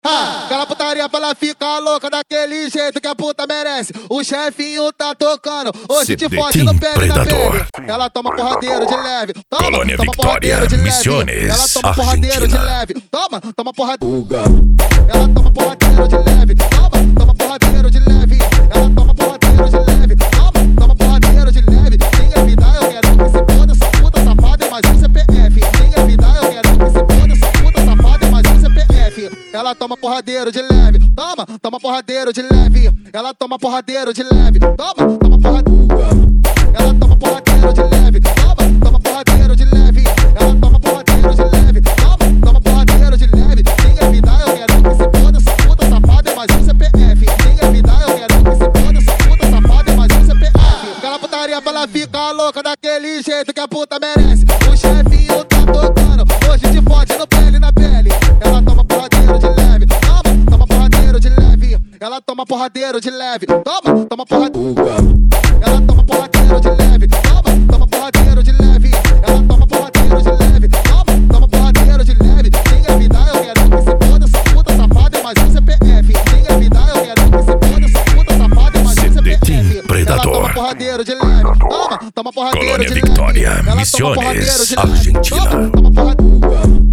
Aquela putaria pra ela ficar louca daquele jeito que a puta merece. O chefinho tá tocando, hoje te fode no pele na pele. Ela toma porradeiro de leve. Toma, Colônia toma porradeiro de Misiones, leve. Ela toma porradeiro de Argentina. leve. Toma porradeiro. Ela toma porradeiro de leve. Toma porradeiro de leve. Ela toma porradeiro de leve. Toma porradeiro de leve. Quem me dá, eu quero que se foda essa puta safada é mais um CPF. Quem me dá, eu quero que se foda essa puta safada é mais um CPF. Ela toma porradeiro de leve. Toma porradeiro de leve. Ela toma porradeiro de leve. Toma porradeiro. Ela toma porradeiro de leve. Toma porradeiro de leve. Ela toma porradeiro de leve. Toma porradeiro de leve. Quem me dá, eu quero que se foda essa puta safada é mais um CPF. Quem me dá, eu quero que se foda essa puta safada é mais um CPF. Aquela putaria pra ela ficar louca daquele jeito que a puta merece. O chefinho tá tocando, hoje te fode no pele na pele. Ela toma porradeiro de leve. Toma porradeiro de leve. Ela toma porradeiro de leve. Toma porradeiro. Ela toma porradeiro de leve. Toma porradeiro de leve. Ela toma porradeiro de leve. Toma porradeiro de leve. Quem me dá, eu quero que se foda essa puta safada é mais um CPF. Quem me dá, eu quero que se foda essa puta safada é mais um CPF. Predador. Ela toma porradeiro de leve. Toma porradeiro Colônia de leve. Victoria, Ela toma Misiones, porradeiro de leve. Argentina. Toma porradeiro.